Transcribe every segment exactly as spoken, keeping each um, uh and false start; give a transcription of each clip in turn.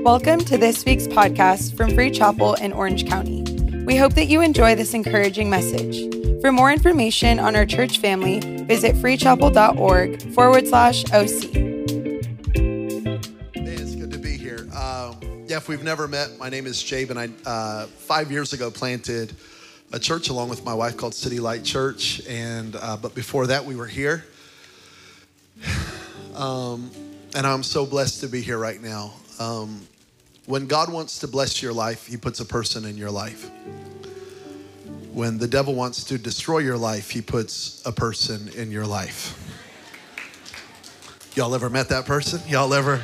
Welcome to this week's podcast from Free Chapel in Orange County. We hope that you enjoy this encouraging message. For more information on our church family, visit freechapel.org forward slash OC. Man, it's good to be here. Um, yeah, if we've never met, my name is Jabe, and I uh, five years ago planted a church along with my wife called City Light Church, and uh, but before that, we were here. Um, and I'm so blessed to be here right now. Um, when God wants to bless your life, he puts a person in your life. When the devil wants to destroy your life, he puts a person in your life. Y'all ever met that person? Y'all ever?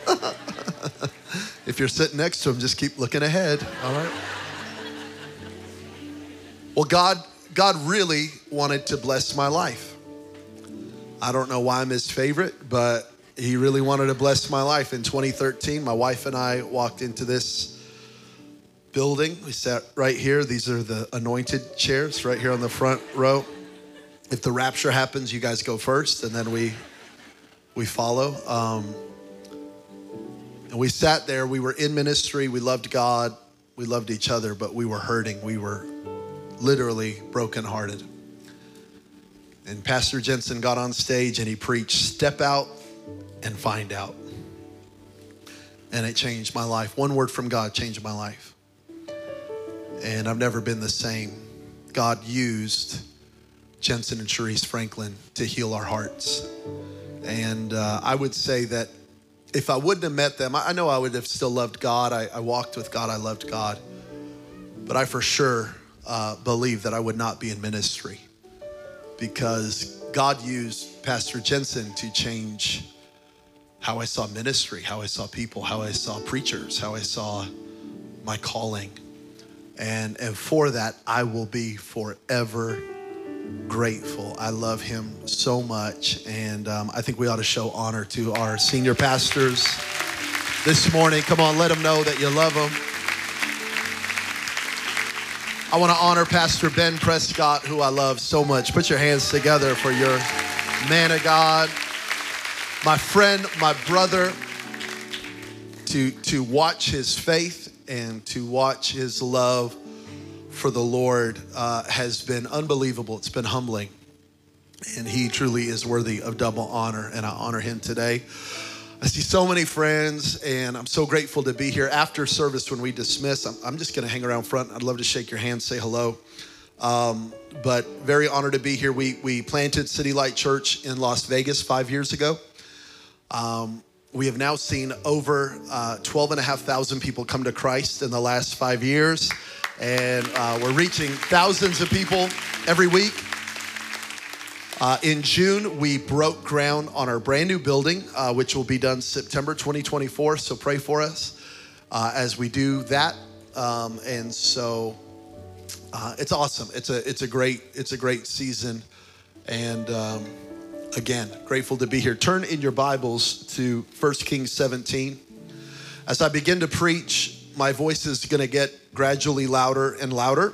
If you're sitting next to him, just keep looking ahead, all right? Well, God, God really wanted to bless my life. I don't know why I'm his favorite, but he really wanted to bless my life. In twenty thirteen, my wife and I walked into this building. We sat right here. These are the anointed chairs right here on the front row. If the rapture happens, you guys go first, and then we we follow. Um, and we sat there. We were in ministry. We loved God. We loved each other, but we were hurting. We were literally brokenhearted. And Pastor Jensen got on stage and he preached, "Step out and find out." And it changed my life. One word from God changed my life. And I've never been the same. God used Jensen and Cherise Franklin to heal our hearts. And uh, I would say that if I wouldn't have met them, I, I know I would have still loved God. I, I walked with God. I loved God. But I for sure uh, believe that I would not be in ministry, because God used Pastor Jensen to change how I saw ministry, how I saw people, how I saw preachers, how I saw my calling. And, and for that, I will be forever grateful. I love him so much. And um, I think we ought to show honor to our senior pastors this morning. Come on, let them know that you love them. I want to honor Pastor Ben Prescott, who I love so much. Put your hands together for your man of God, my friend, my brother. To, to watch his faith and to watch his love for the Lord uh, has been unbelievable. It's been humbling. And he truly is worthy of double honor, and I honor him today. I see so many friends, and I'm so grateful to be here. After service, when we dismiss, I'm, I'm just going to hang around front. I'd love to shake your hand, say hello. Um, but very honored to be here. We we planted City Light Church in Las Vegas five years ago. Um, we have now seen over uh, twelve and a half thousand people come to Christ in the last five years. And uh, we're reaching thousands of people every week. Uh, in June, we broke ground on our brand new building, uh, which will be done September twenty twenty-four. So pray for us uh, as we do that. Um, and so uh, it's awesome. It's a it's a great it's a great season. And um, again, grateful to be here. Turn in your Bibles to First Kings seventeen. As I begin to preach, my voice is going to get gradually louder and louder.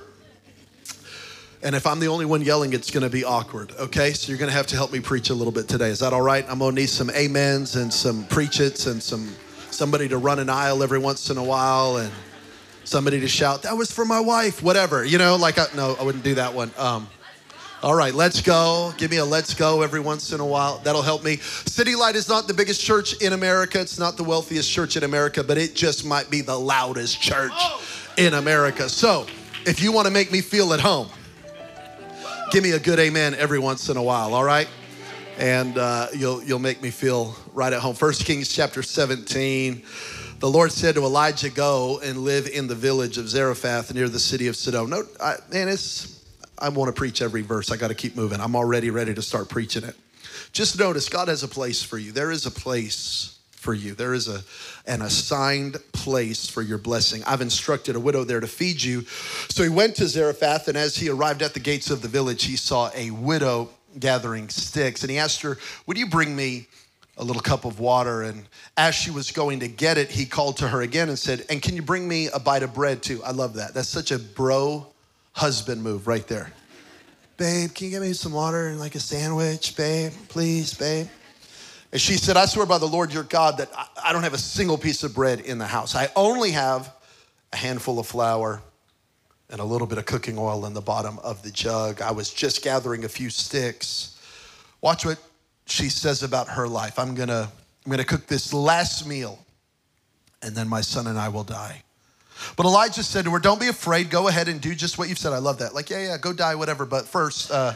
And if I'm the only one yelling, it's going to be awkward, okay? So you're going to have to help me preach a little bit today. Is that all right? I'm going to need some amens and some preach-its and some somebody to run an aisle every once in a while and somebody to shout, "That was for my wife," whatever. You know, like, I, no, I wouldn't do that one. Um, all right, let's go. Give me a let's go every once in a while. That'll help me. City Light is not the biggest church in America. It's not the wealthiest church in America, but it just might be the loudest church in America. So if you want to make me feel at home, give me a good amen every once in a while, all right? And uh, you'll you'll make me feel right at home. First Kings chapter seventeen, the Lord said to Elijah, "Go and live in the village of Zarephath near the city of Sidon." No, I, man, it's, I want to preach every verse. I got to keep moving. I'm already ready to start preaching it. Just notice, God has a place for you. There is a place for you. There is a an assigned place for your blessing. I've instructed a widow there to feed you. So he went to Zarephath, and as he arrived at the gates of the village, he saw a widow gathering sticks. And he asked her, "Would you bring me a little cup of water?" And as she was going to get it, he called to her again and said, "And can you bring me a bite of bread too?" I love that. That's such a bro husband move right there. "Babe, can you get me some water and like a sandwich, babe? Please, babe." And she said, I swear by the Lord your God that I don't have a single piece of bread in the house. I only have a handful of flour and a little bit of cooking oil in the bottom of the jug. I was just gathering a few sticks. Watch what she says about her life. I'm gonna, I'm gonna cook this last meal and then my son and I will die. But Elijah said to her, don't be afraid. Go ahead and do just what you've said. I love that. Like, yeah, yeah, go die, whatever. But first, uh,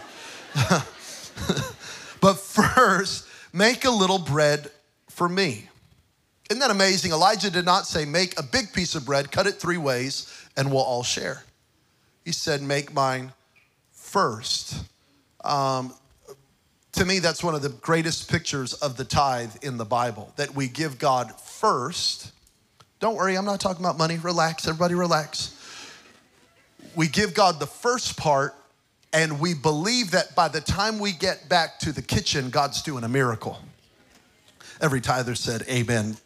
but first, make a little bread for me. Isn't that amazing? Elijah did not say, make a big piece of bread, cut it three ways, and we'll all share. He said, make mine first. Um, to me, that's one of the greatest pictures of the tithe in the Bible, that we give God first. Don't worry, I'm not talking about money. Relax, everybody relax. We give God the first part, and we believe that by the time we get back to the kitchen, God's doing a miracle. Every tither said, amen.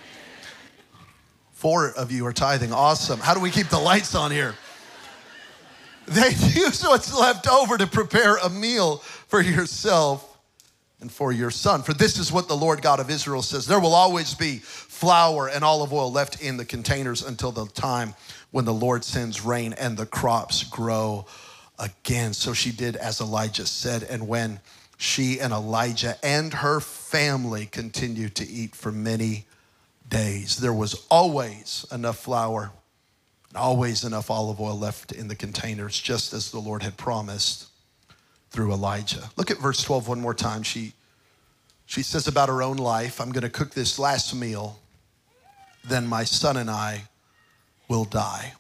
Four of you are tithing. Awesome. How do we keep the lights on here? They use what's left over to prepare a meal for yourself and for your son. For this is what the Lord God of Israel says. There will always be flour and olive oil left in the containers until the time when the Lord sends rain and the crops grow again. So she did as Elijah said. And when she and Elijah and her family continued to eat for many days, there was always enough flour, always enough olive oil left in the containers, just as the Lord had promised through Elijah. Look at verse twelve one more time. She, she says about her own life, I'm going to cook this last meal, then my son and I will die.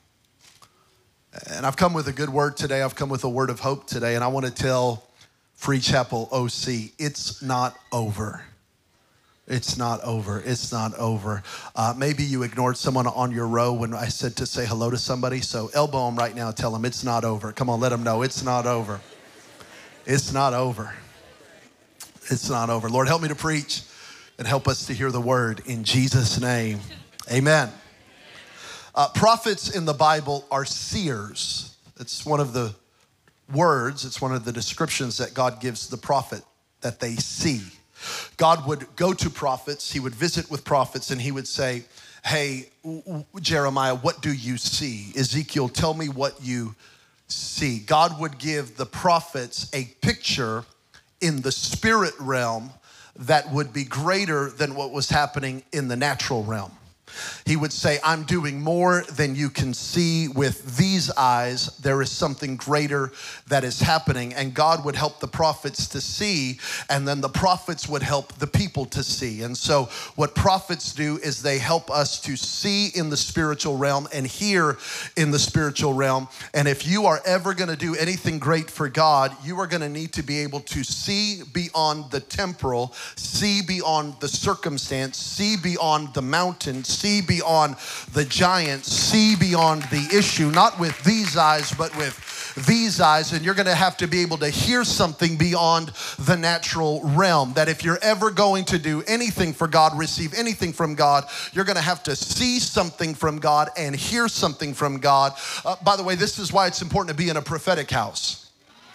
And I've come with a good word today. I've come with a word of hope today. And I want to tell Free Chapel O C, it's not over. It's not over. It's not over. Uh, maybe you ignored someone on your row when I said to say hello to somebody. So elbow them right now. Tell them it's not over. Come on, let them know it's not over. It's not over. It's not over. Lord, help me to preach and help us to hear the word in Jesus' name. Amen. Uh, prophets in the Bible are seers. It's one of the words, it's one of the descriptions that God gives the prophet, that they see. God would go to prophets, he would visit with prophets, and he would say, hey, Jeremiah, what do you see? Ezekiel, tell me what you see. God would give the prophets a picture in the spirit realm that would be greater than what was happening in the natural realm. He would say, I'm doing more than you can see with these eyes. There is something greater that is happening. And God would help the prophets to see, and then the prophets would help the people to see. And so what prophets do is they help us to see in the spiritual realm and hear in the spiritual realm. And if you are ever going to do anything great for God, you are going to need to be able to see beyond the temporal, see beyond the circumstance, see beyond the mountain, see beyond the giant, see beyond the issue, not with these eyes, but with these eyes. And you're going to have to be able to hear something beyond the natural realm. That if you're ever going to do anything for God, receive anything from God, you're going to have to see something from God and hear something from God. Uh, by the way, this is why it's important to be in a prophetic house.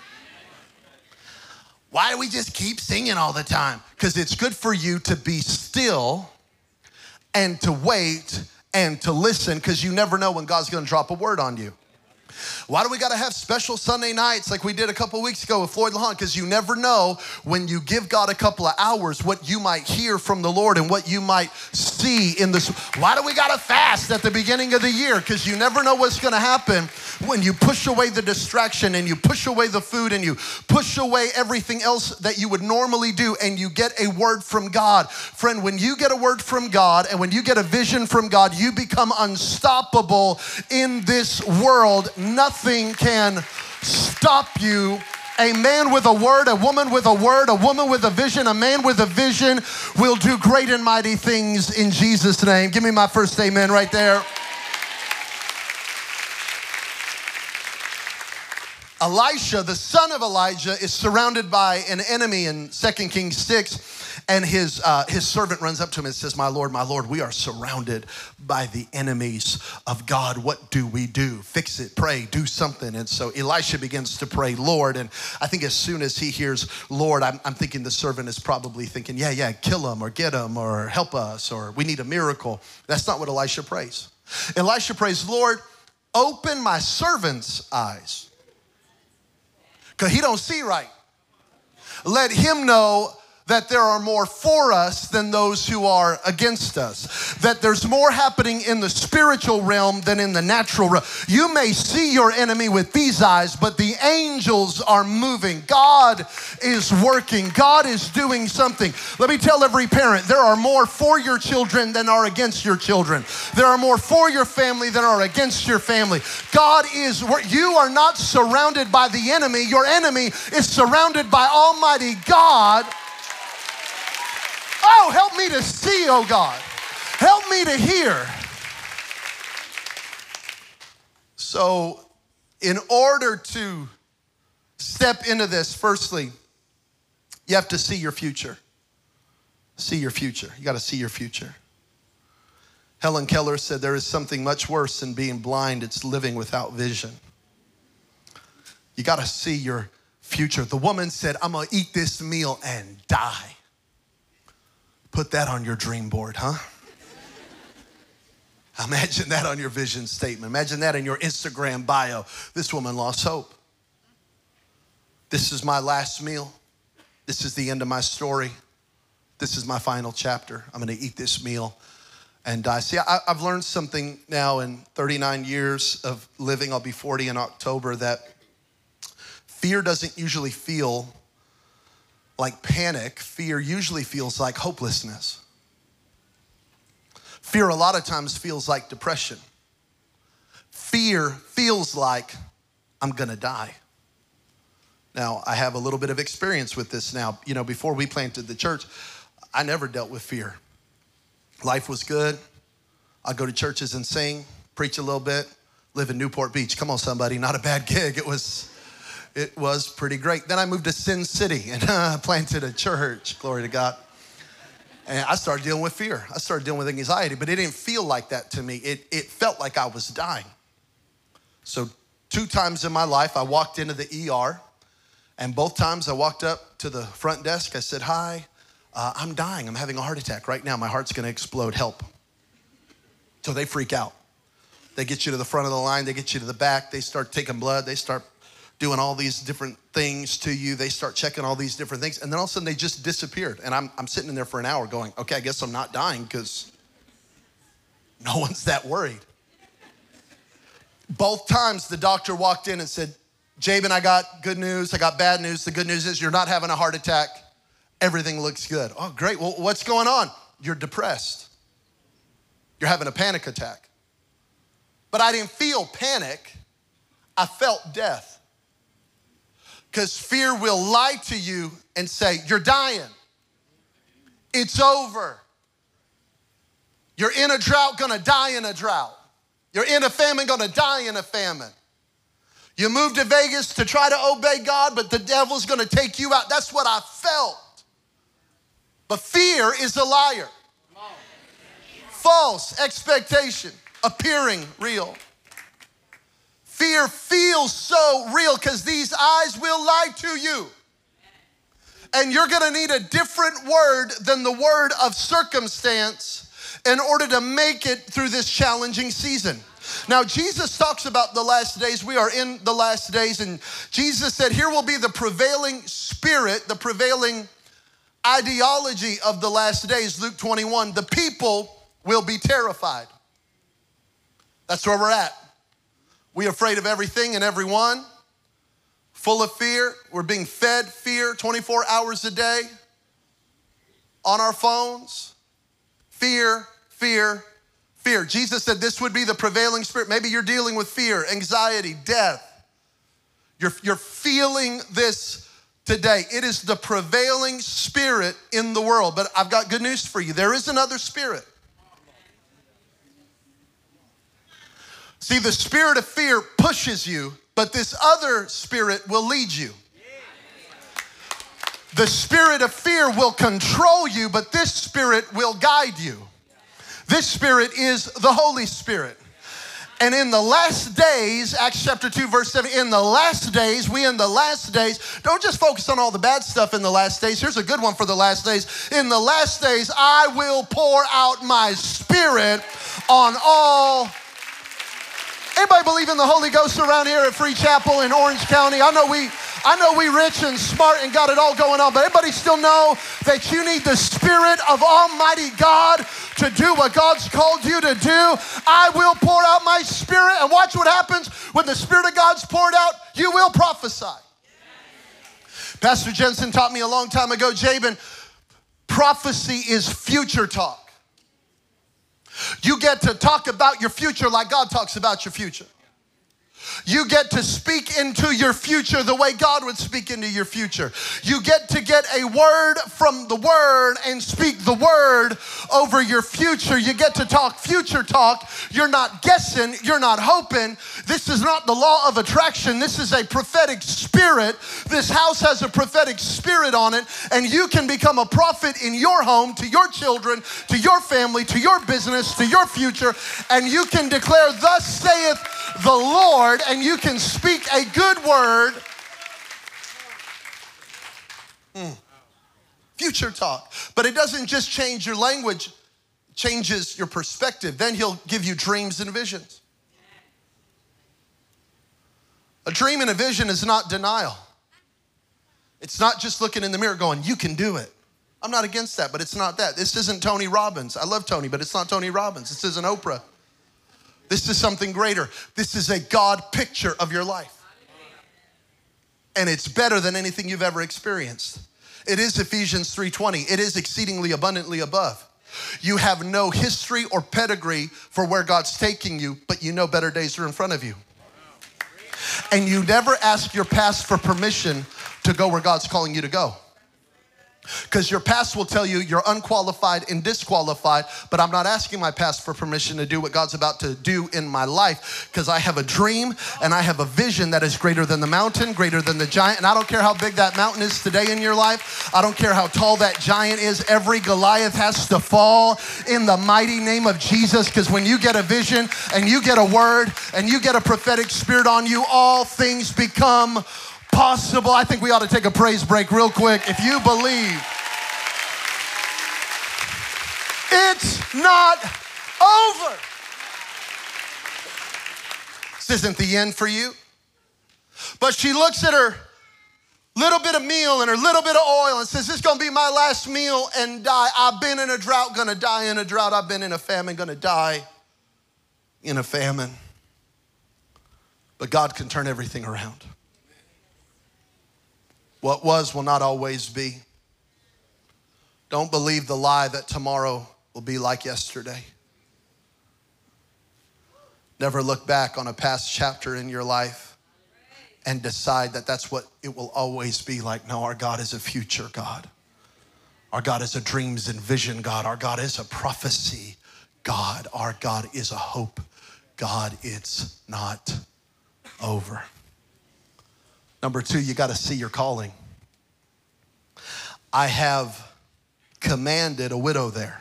Why do we just keep singing all the time? Because it's good for you to be still and to wait and to listen, because you never know when God's going to drop a word on you. Why do we got to have special Sunday nights like we did a couple weeks ago with Floyd LaHan? Because you never know when you give God a couple of hours what you might hear from the Lord and what you might see in this. Why do we got to fast at the beginning of the year? Because you never know what's going to happen when you push away the distraction and you push away the food and you push away everything else that you would normally do, and you get a word from God. Friend, when you get a word from God and when you get a vision from God, you become unstoppable in this world. Nothing can stop you. A man with a word, a woman with a word, a woman with a vision, a man with a vision will do great and mighty things in Jesus' name. Give me my first amen right there. Elisha, the son of Elijah, is surrounded by an enemy in Second Kings six. And his uh, his servant runs up to him and says, my Lord, my Lord, we are surrounded by the enemies of God. What do we do? Fix it, pray, do something. And so Elisha begins to pray, Lord. And I think as soon as he hears Lord, I'm, I'm thinking the servant is probably thinking, yeah, yeah, kill him or get him or help us or we need a miracle. That's not what Elisha prays. Elisha prays, Lord, open my servant's eyes. Because he don't see right. Let him know that there are more for us than those who are against us. That there's more happening in the spiritual realm than in the natural realm. You may see your enemy with these eyes, but the angels are moving. God is working. God is doing something. Let me tell every parent, there are more for your children than are against your children. There are more for your family than are against your family. God is, you are not surrounded by the enemy. Your enemy is surrounded by Almighty God. Oh, help me to see, oh God. Help me to hear. So, in order to step into this, firstly, you have to see your future. See your future. You got to see your future. Helen Keller said there is something much worse than being blind. It's living without vision. You got to see your future. The woman said, I'm going to eat this meal and die. Put that on your dream board, huh? Imagine that on your vision statement. Imagine that in your Instagram bio. This woman lost hope. This is my last meal. This is the end of my story. This is my final chapter. I'm going to eat this meal and die. See, I, I've learned something now in thirty-nine years of living. I'll be forty in October, that fear doesn't usually feel like panic. Fear usually feels like hopelessness. Fear a lot of times feels like depression. Fear feels like I'm gonna die. Now, I have a little bit of experience with this now. You know, before we planted the church, I never dealt with fear. Life was good. I'd go to churches and sing, preach a little bit, live in Newport Beach. Come on, somebody, not a bad gig. It was It was pretty great. Then I moved to Sin City and uh, planted a church, glory to God. And I started dealing with fear. I started dealing with anxiety, but it didn't feel like that to me. It, it felt like I was dying. So two times in my life, I walked into the E R, and both times I walked up to the front desk. I said, hi, uh, I'm dying. I'm having a heart attack right now. My heart's gonna explode, help. So they freak out. They get you to the front of the line. They get you to the back. They start taking blood. They start doing all these different things to you. They start checking all these different things. And then all of a sudden they just disappeared. And I'm, I'm sitting in there for an hour going, okay, I guess I'm not dying because no one's that worried. Both times the doctor walked in and said, Jabin, I got good news. I got bad news. The good news is you're not having a heart attack. Everything looks good. Oh, great. Well, what's going on? You're depressed. You're having a panic attack. But I didn't feel panic. I felt death. Because fear will lie to you and say, you're dying. It's over. You're in a drought, gonna die in a drought. You're in a famine, gonna die in a famine. You moved to Vegas to try to obey God, but the devil's gonna take you out. That's what I felt. But fear is a liar. False expectation appearing real. Fear feels so real because these eyes will lie to you. And you're gonna need a different word than the word of circumstance in order to make it through this challenging season. Now, Jesus talks about the last days. We are in the last days, and Jesus said, here will be the prevailing spirit, the prevailing ideology of the last days. Luke twenty-one, the people will be terrified. That's where we're at. We're afraid of everything and everyone, full of fear. We're being fed fear twenty-four hours a day on our phones. Fear, fear, fear. Jesus said this would be the prevailing spirit. Maybe you're dealing with fear, anxiety, death. You're, you're feeling this today. It is the prevailing spirit in the world. But I've got good news for you. There is another spirit. See, the spirit of fear pushes you, but this other spirit will lead you. The spirit of fear will control you, but this spirit will guide you. This spirit is the Holy Spirit. And in the last days, Acts chapter two, verse seven, in the last days, we in the last days, don't just focus on all the bad stuff in the last days. Here's a good one for the last days. In the last days, I will pour out my spirit on all. Anybody believe in the Holy Ghost around here at Free Chapel in Orange County? I know we I know we rich and smart and got it all going on, but everybody still know that you need the Spirit of Almighty God to do what God's called you to do. I will pour out my Spirit, and watch what happens when the Spirit of God's poured out. You will prophesy. Yes. Pastor Jensen taught me a long time ago, Jabin, prophecy is future talk. You get to talk about your future like God talks about your future. You get to speak into your future the way God would speak into your future. You get to get a word from the word and speak the word over your future. You get to talk future talk. You're not guessing. You're not hoping. This is not the law of attraction. This is a prophetic spirit. This house has a prophetic spirit on it, and you can become a prophet in your home, to your children, to your family, to your business, to your future, and you can declare, thus saith the Lord, and you can speak a good word. Mm. Future talk. But it doesn't just change your language, it changes your perspective. Then he'll give you dreams and visions. A dream and a vision is not denial. It's not just looking in the mirror going, you can do it. I'm not against that, but it's not that. This isn't Tony Robbins. I love Tony, but it's not Tony Robbins. This isn't Oprah. This is something greater. This is a God picture of your life. And it's better than anything you've ever experienced. It is Ephesians three twenty. It is exceedingly abundantly above. You have no history or pedigree for where God's taking you, but you know better days are in front of you. And you never ask your past for permission to go where God's calling you to go. Because your past will tell you you're unqualified and disqualified, but I'm not asking my past for permission to do what God's about to do in my life, because I have a dream and I have a vision that is greater than the mountain, greater than the giant, and I don't care how big that mountain is today in your life. I don't care how tall that giant is. Every Goliath has to fall in the mighty name of Jesus, because when you get a vision and you get a word and you get a prophetic spirit on you, all things become possible. I think we ought to take a praise break real quick. If you believe it's not over. This isn't the end for you. But she looks at her little bit of meal and her little bit of oil and says, this is going to be my last meal and die. I've been in a drought, going to die in a drought. I've been in a famine, going to die in a famine. But God can turn everything around. What was will not always be. Don't believe the lie that tomorrow will be like yesterday. Never look back on a past chapter in your life and decide that that's what it will always be like. No, our God is a future God. Our God is a dreams and vision God. Our God is a prophecy God. Our God is a hope God. It's not over. Number two, you got to see your calling. I have commanded a widow there.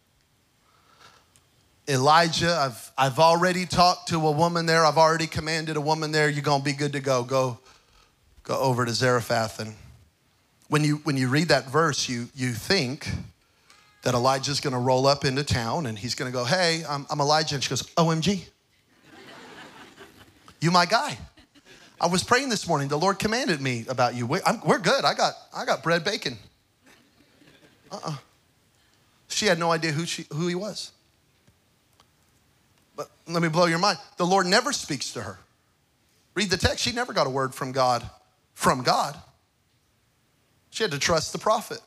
Elijah, I've, I've already talked to a woman there. I've already commanded a woman there. You're going to be good to go. Go, go over to Zarephath. And when you, when you read that verse, you, you think that Elijah's going to roll up into town and he's going to go, hey, I'm, I'm Elijah. And she goes, O M G. You my guy. I was praying this morning. The Lord commanded me about you. We're, I'm, we're good. I got, I got bread, bacon. Uh-uh. She had no idea who, she, who he was. But let me blow your mind. The Lord never speaks to her. Read the text. She never got a word from God. From God. She had to trust the prophet.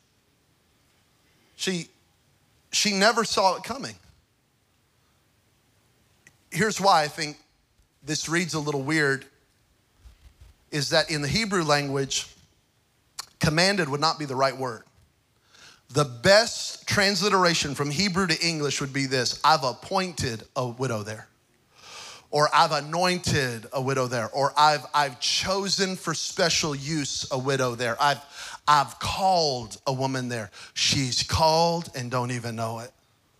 She, she never saw it coming. Here's why I think this reads a little weird. Is that in the Hebrew language, commanded would not be the right word. The best transliteration from Hebrew to English would be this: I've appointed a widow there. or I've anointed a widow there, or I've, I've chosen for special use a widow there. I've, I've called a woman there. She's called and don't even know it.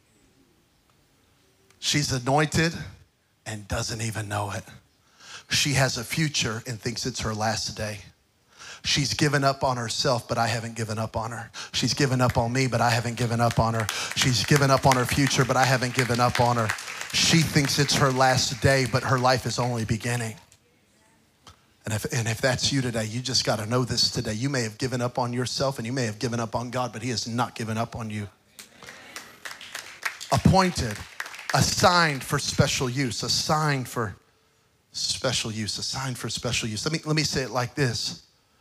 She's anointed and doesn't even know it. She has a future and thinks it's her last day. She's given up on herself, but I haven't given up on her. She's given up on me, but I haven't given up on her. She's given up on her future, but I haven't given up on her. She thinks it's her last day, but her life is only beginning. And if, and if that's you today, you just got to know this today. You may have given up on yourself and you may have given up on God, but he has not given up on you. Appointed, assigned for special use, assigned for special use, assigned for special use. Let me, let me say it like this.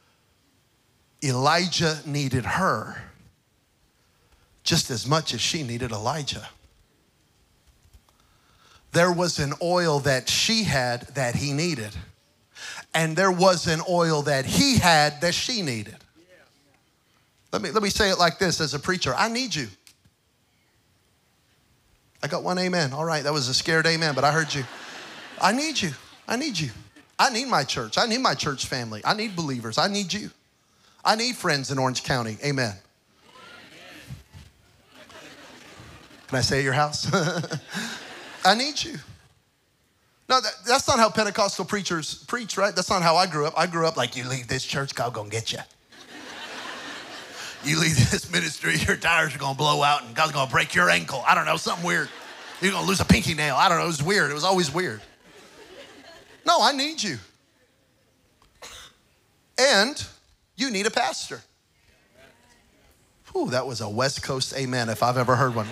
Elijah needed her just as much as she needed Elijah. There was an oil that she had that he needed. And there was an oil that he had that she needed. Let me, let me say it like this as a preacher. I need you. I got one amen. All right, that was a scared amen, but I heard you. I need you. I need you. I need my church. I need my church family. I need believers. I need you. I need friends in Orange County. Amen. Can I say at your house? I need you. No, that, that's not how Pentecostal preachers preach, right? That's not how I grew up. I grew up like, you leave this church, God's gonna get you. You leave this ministry, your tires are gonna blow out and God's gonna break your ankle. I don't know, something weird. You're gonna lose a pinky nail. I don't know, it was weird. It was always weird. No, I need you. And you need a pastor. Ooh, that was a West Coast amen if I've ever heard one.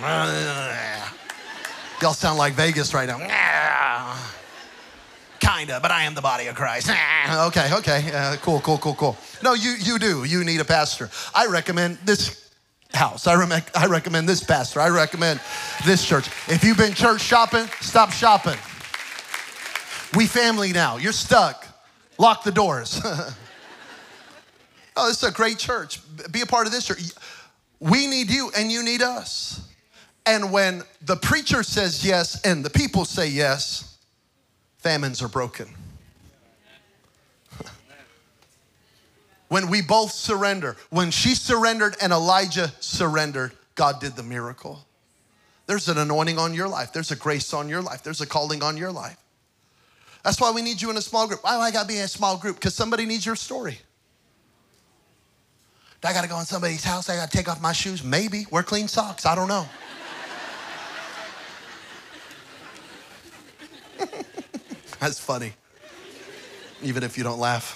Y'all sound like Vegas right now. Kinda, but I am the body of Christ. Okay, okay, uh, cool, cool, cool, cool. No, you you do. You need a pastor. I recommend this house. I, re- I recommend this pastor. I recommend this church. If you've been church shopping, stop shopping. We family now. You're stuck. Lock the doors. Oh, this is a great church. Be a part of this church. We need you and you need us. And when the preacher says yes and the people say yes, famines are broken. When we both surrender, when she surrendered and Elijah surrendered, God did the miracle. There's an anointing on your life. There's a grace on your life. There's a calling on your life. That's why we need you in a small group. Why do I got to be in a small group? Because somebody needs your story. Do I got to go in somebody's house? I got to take off my shoes? Maybe. Wear clean socks. I don't know. That's funny, even if you don't laugh.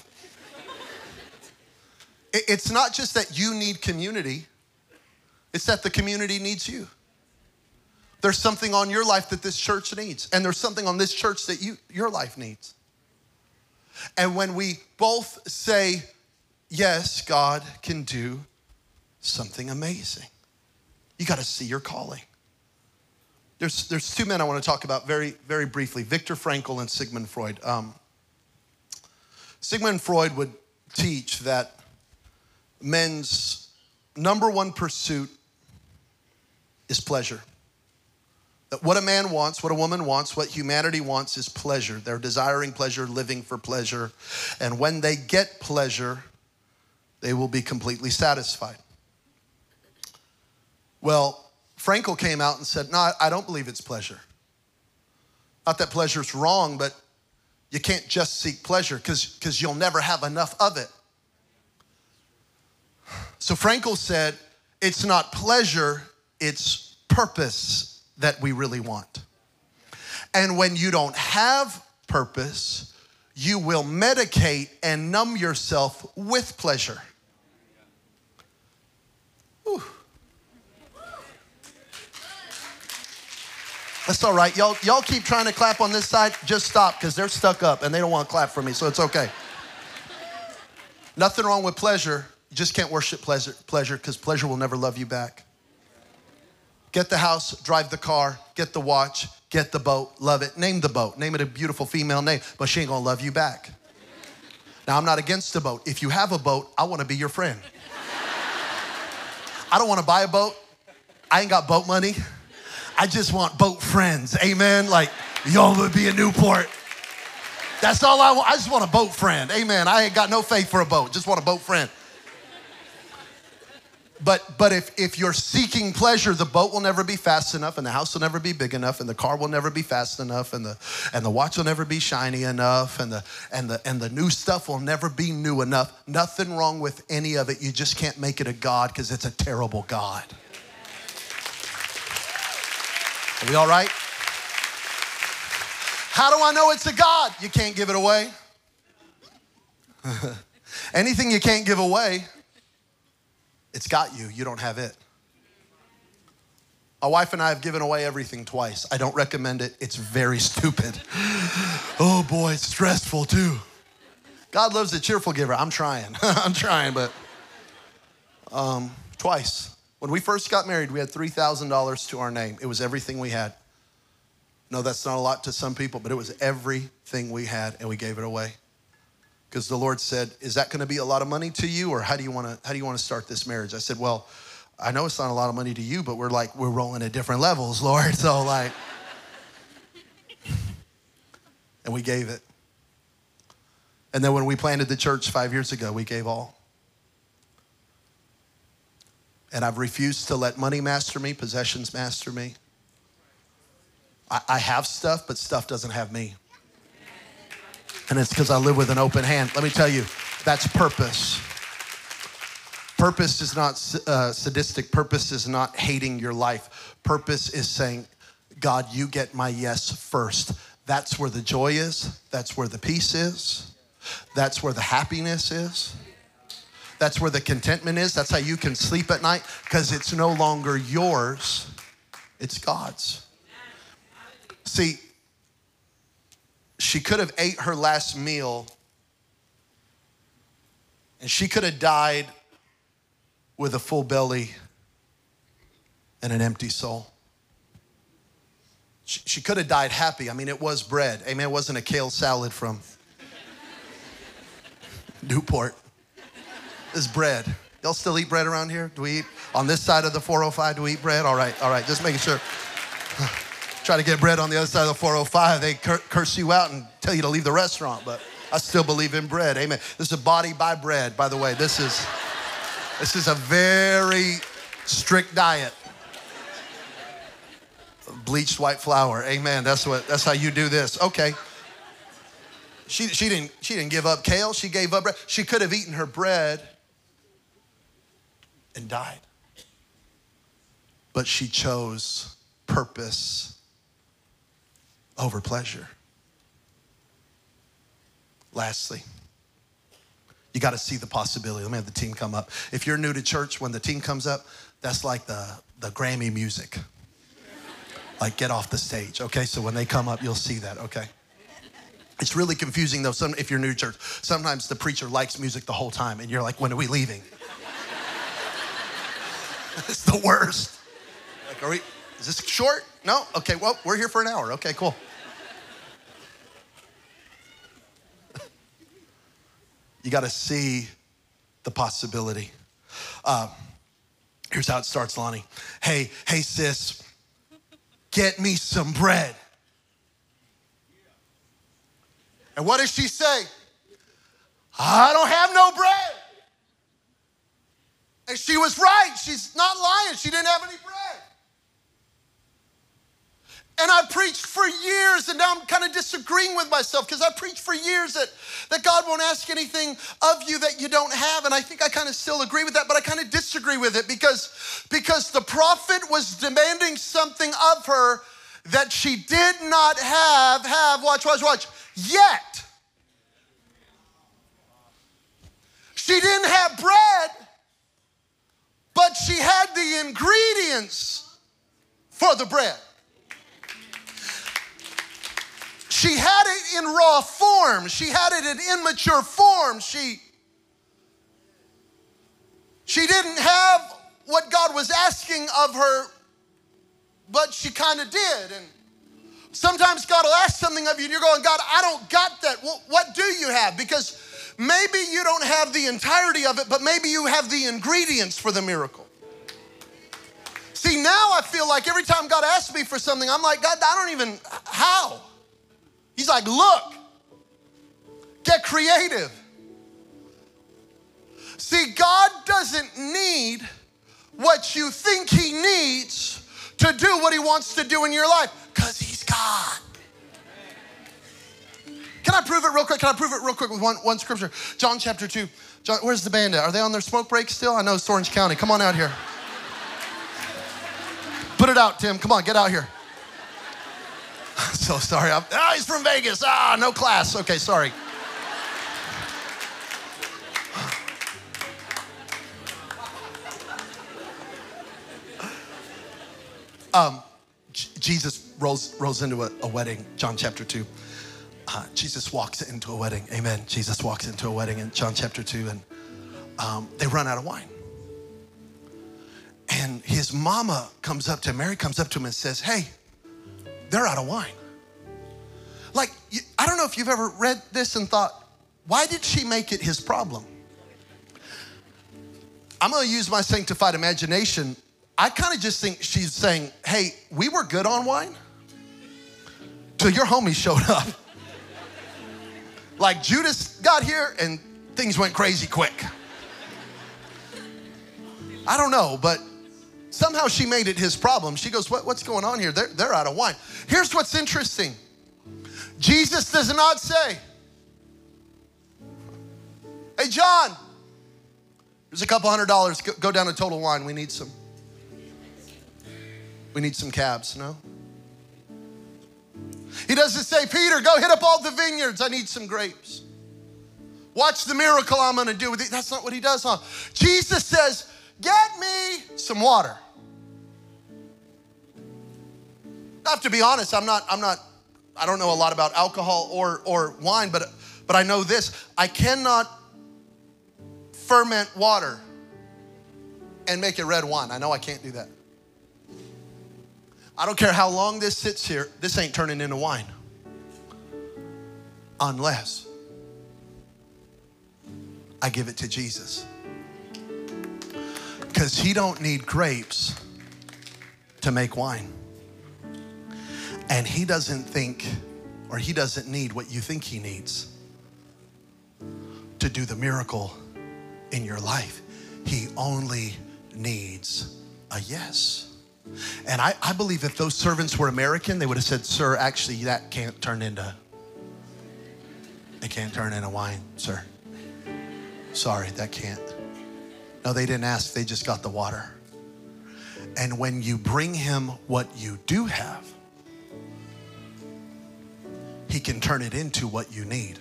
It's not just that you need community. It's that the community needs you. There's something on your life that this church needs, and there's something on this church that you, your life needs. And when we both say, yes, God can do something amazing. You got to see your calling. There's, there's two men I want to talk about very, very briefly, Viktor Frankl and Sigmund Freud. Um, Sigmund Freud would teach that men's number one pursuit is pleasure. That what a man wants, what a woman wants, what humanity wants is pleasure. They're desiring pleasure, living for pleasure. And when they get pleasure, they will be completely satisfied. Well, Frankl came out and said, no, I don't believe it's pleasure. Not that pleasure's wrong, but you can't just seek pleasure because because you'll never have enough of it. So Frankl said, it's not pleasure, it's purpose that we really want. And when you don't have purpose, you will medicate and numb yourself with pleasure. Whew. That's all right. Y'all, y'all keep trying to clap on this side. Just stop because they're stuck up and they don't want to clap for me, so it's okay. Nothing wrong with pleasure. You just can't worship pleasure pleasure because pleasure will never love you back. Get the house, drive the car, get the watch, get the boat, love it. Name the boat. Name it a beautiful female name, but she ain't going to love you back. Now, I'm not against the boat. If you have a boat, I want to be your friend. I don't want to buy a boat. I ain't got boat money. I just want boat friends. Amen. Like, You want to be in Newport? That's all I want. I just want a boat friend. Amen. I ain't got no faith for a boat. Just want a boat friend. But but if, if you're seeking pleasure, the boat will never be fast enough, and the house will never be big enough, and the car will never be fast enough, and the and the watch will never be shiny enough, and the and the and the new stuff will never be new enough. Nothing wrong with any of it. You just can't make it a God because it's a terrible God. Are we all right? How do I know it's a God? You can't give it away. Anything you can't give away, it's got you. You don't have it. My wife and I have given away everything twice. I don't recommend it. It's very stupid. Oh boy, it's stressful too. God loves a cheerful giver. I'm trying. I'm trying, but um, twice. When we first got married, we had three thousand dollars to our name. It was everything we had. No, that's not a lot to some people, but it was everything we had, and we gave it away. Because the Lord said, is that going to be a lot of money to you, or how do you want to how do you want to start this marriage? I said, well, I know it's not a lot of money to you, but we're like, we're rolling at different levels, Lord. So like, and we gave it. And then when we planted the church five years ago, we gave all. And I've refused to let money master me, possessions master me. I, I have stuff, but stuff doesn't have me. And it's because I live with an open hand. Let me tell you, that's purpose. Purpose is not uh, sadistic. Purpose is not hating your life. Purpose is saying, God, you get my yes first. That's where the joy is. That's where the peace is. That's where the happiness is. That's where the contentment is. That's how you can sleep at night, because it's no longer yours, it's God's. See, she could have ate her last meal and she could have died with a full belly and an empty soul. She, she could have died happy. I mean, it was bread. Amen. It wasn't a kale salad from Newport. It's bread. Y'all still eat bread around here? Do we eat on this side of the four oh five? Do we eat bread? All right, all right. Just making sure. Try to get bread on the other side of the four oh five. They cur- curse you out and tell you to leave the restaurant, but I still believe in bread. Amen. This is a body by bread, by the way. This is, this is a very strict diet. Bleached white flour. Amen. That's what. That's how you do this. Okay. She she didn't she didn't give up kale. She gave up bread. She could have eaten her bread and died, but she chose purpose over pleasure. Lastly, you got to see the possibility. Let me have the team come up. If you're new to church, when the team comes up, that's like the, the Grammy music. Like, get off the stage, okay? So when they come up, you'll see that, okay? It's really confusing, though, some, if you're new to church. Sometimes the preacher likes music the whole time, and you're like, when are we leaving? It's the worst. Like, are we, is this short? No? Okay, well, we're here for an hour. Okay, cool. You got to see the possibility. Uh, here's how it starts, Lonnie. Hey, hey, sis, get me some bread. And what does she say? I don't have no bread. And she was right. She's not lying. She didn't have any bread. And I preached for years, and now I'm kind of disagreeing with myself, because I preached for years that, that God won't ask anything of you that you don't have. And I think I kind of still agree with that, but I kind of disagree with it because, because the prophet was demanding something of her that she did not have, have, watch, watch, watch, yet. She didn't have bread, but she had the ingredients for the bread. She had it in raw form. She had it in immature form. She, she didn't have what God was asking of her, but she kind of did. And sometimes God will ask something of you and you're going, God, I don't got that. Well, what do you have? Because maybe you don't have the entirety of it, but maybe you have the ingredients for the miracle. See, now I feel like every time God asks me for something, I'm like, God, I don't even, how? like, look, get creative. See, God doesn't need what you think he needs to do what he wants to do in your life, because he's God. Can I prove it real quick? Can I prove it real quick with one, one scripture? John chapter two. John, where's the band at? Are they on their smoke break still? I know it's Orange County. Come on out here. Put it out, Tim. Come on, get out here. So sorry. I'm, ah, he's from Vegas. Ah, no class. Okay, sorry. Um, J- Jesus rolls, rolls into a, a wedding, John chapter two. Uh, Jesus walks into a wedding. Amen. Jesus walks into a wedding in John chapter two, and um, they run out of wine. And his mama comes up to him, Mary comes up to him and says, hey, they're out of wine. Like, I don't know if you've ever read this and thought, why did she make it his problem? I'm going to use my sanctified imagination. I kind of just think she's saying, hey, we were good on wine till your homies showed up. Like Judas got here and things went crazy quick. I don't know, but somehow she made it his problem. She goes, what, what's going on here? They're, they're out of wine. Here's what's interesting. Jesus does not say, hey, John, there's a couple hundred dollars. Go, go down to Total Wine. We need some. We need some cabs, no? He doesn't say, Peter, go hit up all the vineyards. I need some grapes. Watch the miracle I'm going to do with it. That's not what he does, huh? Jesus says, get me some water. I have to be honest, I'm not, I'm not, I don't know a lot about alcohol or, or wine, but, but I know this. I cannot ferment water and make it red wine. I know I can't do that. I don't care how long this sits here, this ain't turning into wine. Unless I give it to Jesus. Because he don't need grapes to make wine. And he doesn't think, or he doesn't need what you think he needs to do the miracle in your life. He only needs a yes. And I, I believe if those servants were American, they would have said, sir, actually that can't turn into, it can't turn into wine, sir. Sorry, that can't. No, they didn't ask, they just got the water. And when you bring him what you do have, he can turn it into what you need.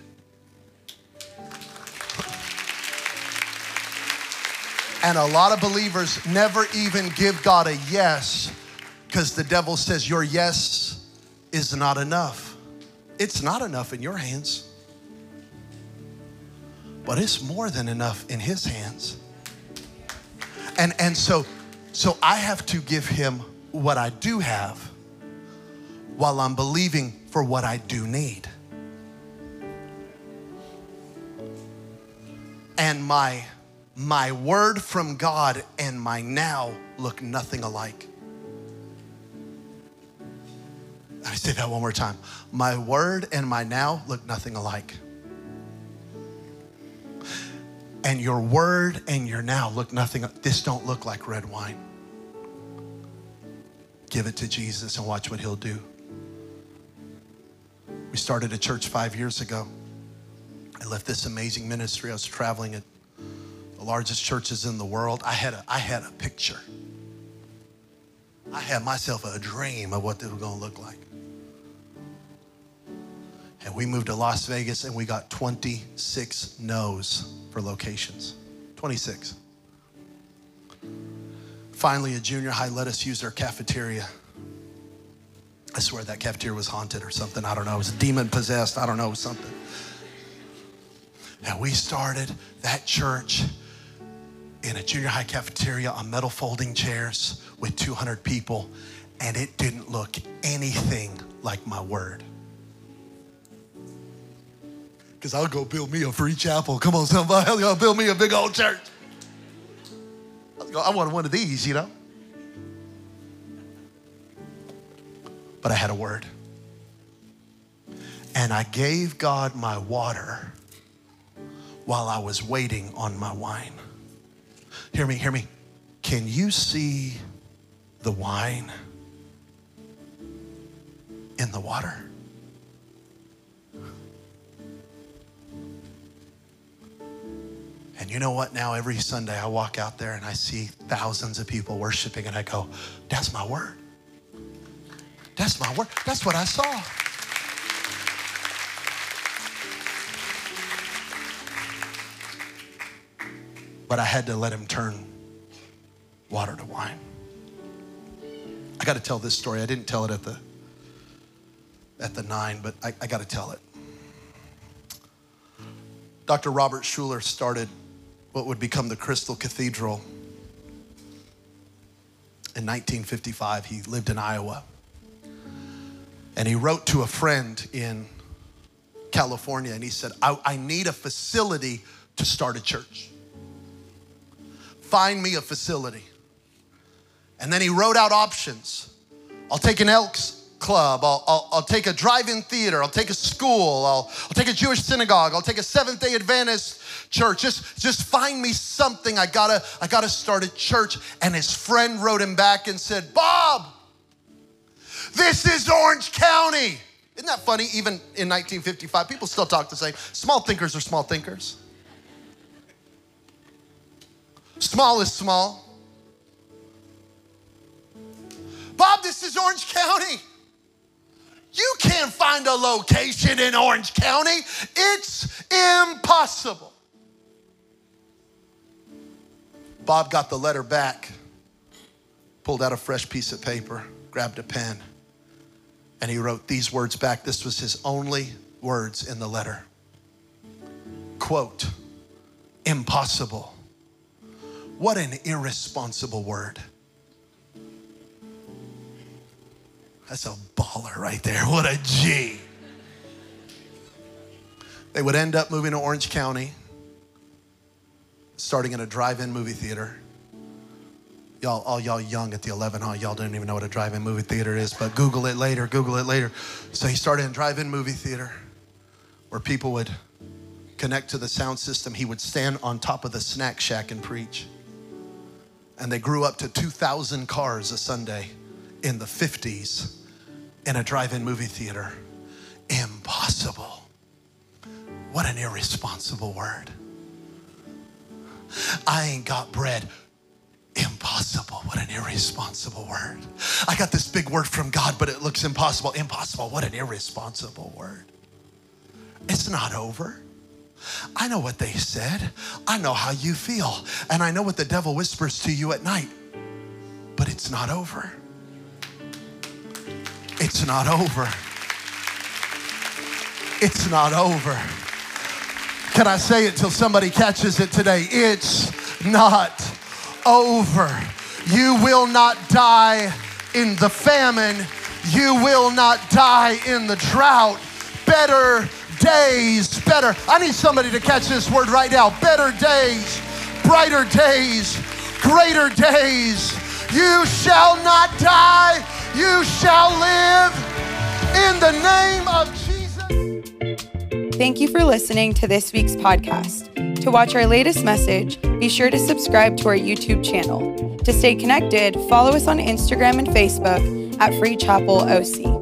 And a lot of believers never even give God a yes because the devil says your yes is not enough. It's not enough in your hands, but it's more than enough in his hands. And, and so, so I have to give him what I do have while I'm believing for what I do need. And my My word from God and my now look nothing alike. Let me say that one more time. My word and my now look nothing alike. And your word and your now look nothing. This don't look like red wine. Give it to Jesus and watch what he'll do. We started a church five years ago. I left this amazing ministry. I was traveling at the largest churches in the world. I had a, I had a picture. I had myself a dream of what this was going to look like. And we moved to Las Vegas and we got twenty-six no's for locations. twenty-six. Finally, a junior high let us use their cafeteria. I swear that cafeteria was haunted or something. I don't know. It was demon possessed. I don't know, something. And we started that church in a junior high cafeteria on metal folding chairs with two hundred people, and it didn't look anything like my word. Because I'll go build me a free chapel. Come on, somebody, I'll go build me a big old church. I'll go, I wanted one of these, you know. But I had a word. And I gave God my water while I was waiting on my wine. Hear me, hear me. Can you see the wine in the water? And you know what? Now every Sunday I walk out there and I see thousands of people worshiping and I go, that's my word. That's my word. That's what I saw. But I had to let him turn water to wine. I got to tell this story. I didn't tell it at the at the nine, but I, I got to tell it. Doctor Robert Schuller started what would become the Crystal Cathedral in nineteen fifty-five. He lived in Iowa. And he wrote to a friend in California and he said, I, I need a facility to start a church. Find me a facility. And then he wrote out options. I'll take an Elks Club. I'll, I'll, I'll take a drive-in theater. I'll take a school. I'll, I'll take a Jewish synagogue. I'll take a Seventh-day Adventist church. Just, just find me something. I gotta, I gotta start a church. And his friend wrote him back and said, Bob, this is Orange County. Isn't that funny? Even in nineteen fifty-five, people still talk the same. Small thinkers are small thinkers. Small is small. Bob, this is Orange County. You can't find a location in Orange County. It's impossible. Bob got the letter back, pulled out a fresh piece of paper, grabbed a pen, and he wrote these words back. This was his only words in the letter. Quote, impossible. What an irresponsible word. That's a baller right there. What a G. They would end up moving to Orange County, starting in a drive-in movie theater. Y'all, all y'all young at the eleven, huh? Y'all don't even know what a drive-in movie theater is, but Google it later, Google it later. So he started in a drive-in movie theater where people would connect to the sound system. He would stand on top of the snack shack and preach. And they grew up to two thousand cars a Sunday in the fifties in a drive-in movie theater. Impossible. What an irresponsible word. I ain't got bread. Impossible. What an irresponsible word. I got this big word from God, but it looks impossible. Impossible. What an irresponsible word. It's not over. I know what they said. I know how you feel. And I know what the devil whispers to you at night. But it's not over. It's not over. It's not over. Can I say it till somebody catches it today? It's not over. You will not die in the famine. You will not die in the drought. Better days, better. I need somebody to catch this word right now. Better days, brighter days, greater days. You shall not die. You shall live in the name of Jesus. Thank you for listening to this week's podcast. To watch our latest message, be sure to subscribe to our YouTube channel. To stay connected, follow us on Instagram and Facebook at Free Chapel O C.